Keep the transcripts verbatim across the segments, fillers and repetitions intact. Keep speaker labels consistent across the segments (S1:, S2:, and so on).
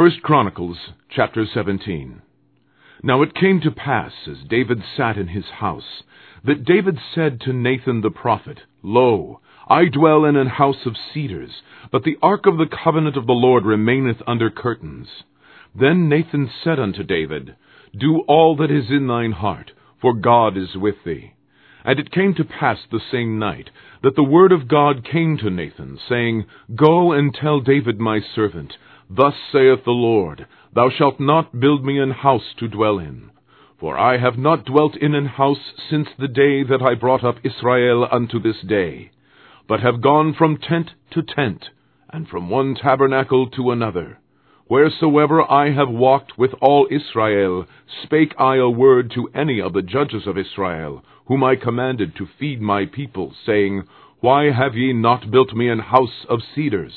S1: First Chronicles, chapter seventeen. Now it came to pass, as David sat in his house, that David said to Nathan the prophet, Lo, I dwell in an house of cedars, but the ark of the covenant of the Lord remaineth under curtains. Then Nathan said unto David, Do all that is in thine heart, for God is with thee. And it came to pass the same night, that the word of God came to Nathan, saying, Go and tell David my servant, Thus saith the Lord, Thou shalt not build me an house to dwell in. For I have not dwelt in an house since the day that I brought up Israel unto this day, but have gone from tent to tent, and from one tabernacle to another. Wheresoever I have walked with all Israel, spake I a word to any of the judges of Israel, whom I commanded to feed my people, saying, Why have ye not built me an house of cedars?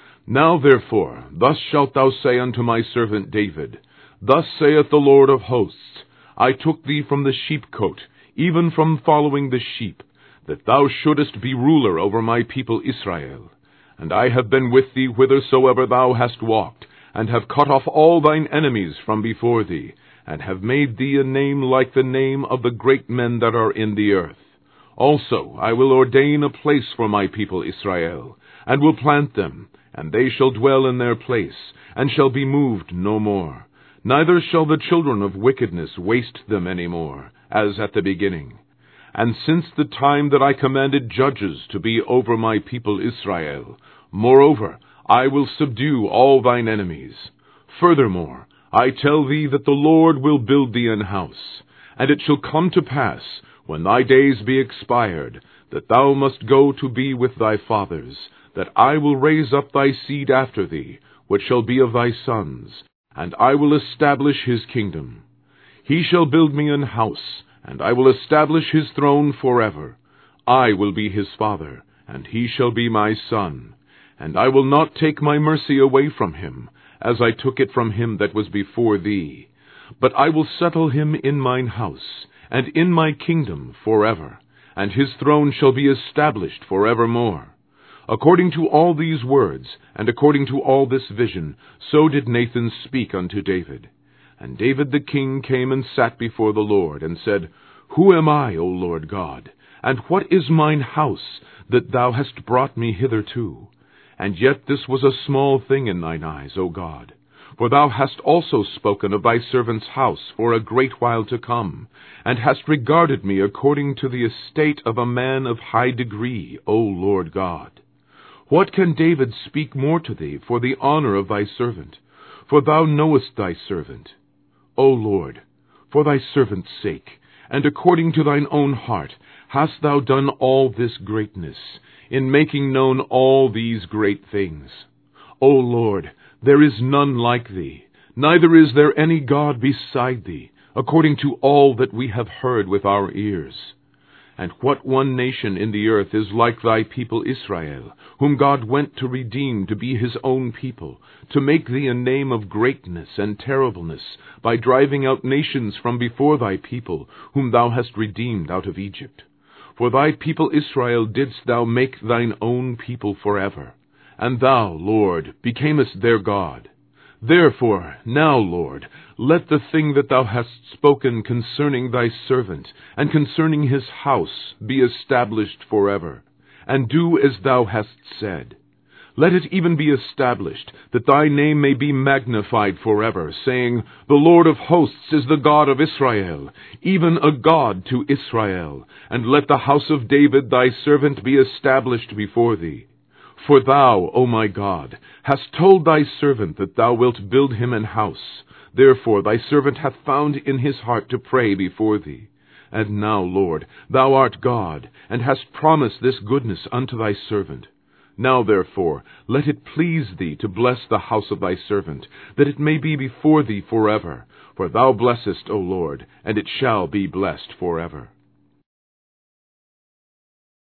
S1: Now therefore, thus shalt thou say unto my servant David, Thus saith the Lord of hosts, I took thee from the sheepcote, even from following the sheep, that thou shouldest be ruler over my people Israel. And I have been with thee whithersoever thou hast walked, and have cut off all thine enemies from before thee, and have made thee a name like the name of the great men that are in the earth. Also I will ordain a place for my people Israel, and will plant them, and they shall dwell in their place, and shall be moved no more. Neither shall the children of wickedness waste them any more, as at the beginning. And since the time that I commanded judges to be over my people Israel, moreover, I will subdue all thine enemies. Furthermore, I tell thee that the Lord will build thee an house. And it shall come to pass, when thy days be expired, that thou must go to be with thy fathers, that I will raise up thy seed after thee, which shall be of thy sons, and I will establish his kingdom. He shall build me an house, and I will establish his throne forever. I will be his father, and he shall be my son. And I will not take my mercy away from him, as I took it from him that was before thee. But I will settle him in mine house, and in my kingdom forever, and his throne shall be established forevermore. According to all these words, and according to all this vision, so did Nathan speak unto David. And David the king came and sat before the Lord, and said, Who am I, O Lord God? And what is mine house, that thou hast brought me hitherto? And yet this was a small thing in thine eyes, O God. For thou hast also spoken of thy servant's house for a great while to come, and hast regarded me according to the estate of a man of high degree, O Lord God. What can David speak more to thee for the honor of thy servant? For thou knowest thy servant. O Lord, for thy servant's sake, and according to thine own heart, hast thou done all this greatness, in making known all these great things. O Lord, there is none like thee, neither is there any God beside thee, according to all that we have heard with our ears. And what one nation in the earth is like thy people Israel, whom God went to redeem to be his own people, to make thee a name of greatness and terribleness, by driving out nations from before thy people, whom thou hast redeemed out of Egypt? For thy people Israel didst thou make thine own people forever, and thou, Lord, becamest their God. Therefore, now, Lord, let the thing that thou hast spoken concerning thy servant, and concerning his house, be established forever, and do as thou hast said. Let it even be established, that thy name may be magnified forever, saying, The Lord of hosts is the God of Israel, even a God to Israel. And let the house of David thy servant be established before thee. For thou, O my God, hast told thy servant that thou wilt build him an house. Therefore thy servant hath found in his heart to pray before thee. And now, Lord, thou art God, and hast promised this goodness unto thy servant. Now therefore let it please thee to bless the house of thy servant, that it may be before thee forever. For thou blessest, O Lord, and it shall be blessed forever.